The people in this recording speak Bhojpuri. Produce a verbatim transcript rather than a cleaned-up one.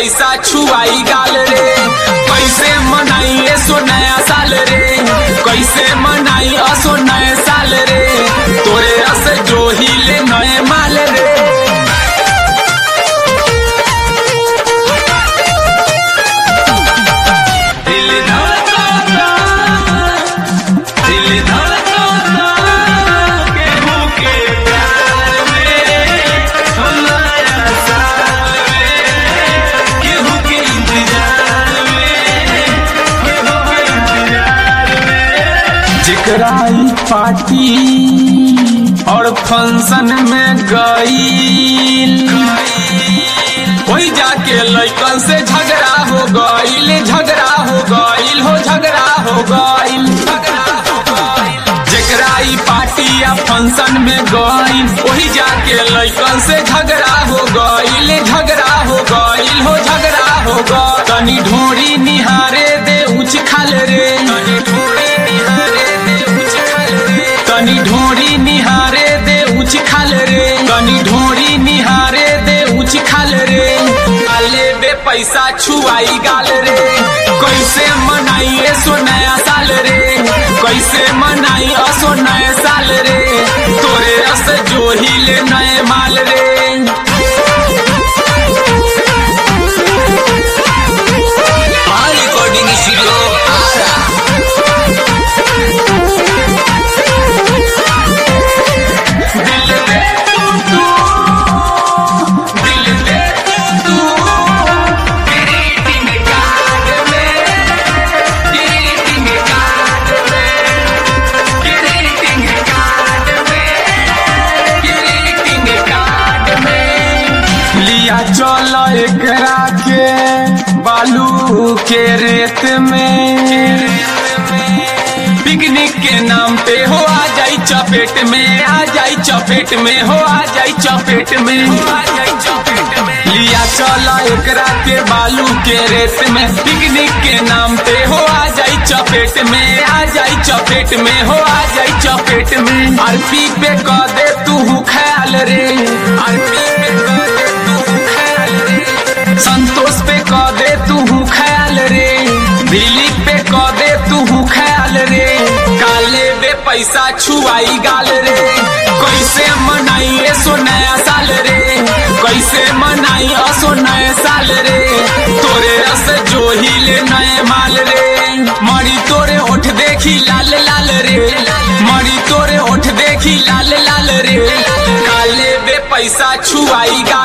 पैसा छुआई गाल रे। कैसे मनाई सो नया साल रे, कैसे मनाई असो नए साल रे, तोरे अस जो हिले नए माल रे। जेकराई पार्टी और फंक्शन में गईल, कोई जाके लइकन से झगड़ा हो गईल, झगड़ा हो गईल हो झगड़ा हो गईल। जेकराई पार्टी या फंक्शन में गईल, वही जाके लइकन से झगड़ा हो गईल, झगड़ा हो गईल हो झगड़ा हो गईल। तनी ढोरी निहारे दे उच खाल रे, तनी ढोरी निहारे दे उच खाल रे, तनी ढोरी निहारे दे उच खाल रे। आले बे पैसा छुआई गाल रे, कैसे मनाई सो नया साल रे, कैसे मनाई असो नए साल रे, तोरे रस जो हिले नए माल रे। रिकॉर्डिंग स्टूडियो चल एकरा के बालू के रेत में, पिकनिक के नाम पे हो आ जाई चपेट में, आ जाई चपेट में हो आ जाई चपेट में, आ जाई चपेट में। लिया चल एकरा के बालू के रेत में, पिकनिक के नाम पे हो आ जाई चपेट में, आ जाई चपेट में हो आ जाई चपेट में। आरपी पे कह दे तू ख्याल रे, आरपी पे कह दे संतोष पे कह दे तू ख्याल रे, दिलीप पे कह दे तू ख्याल रे। काले बे पैसा छुआई गाल रे, कैसे मनाई सो नया साल रे, कैसे मनाई असो नए साल रे, तोरे रस जो हिले नए माल रे। मरी तोरे ओठ देखी लाल लाल रे, मरी तोरे ओठ देखी लाल लाल रे। काले बे पैसा छुआई गाल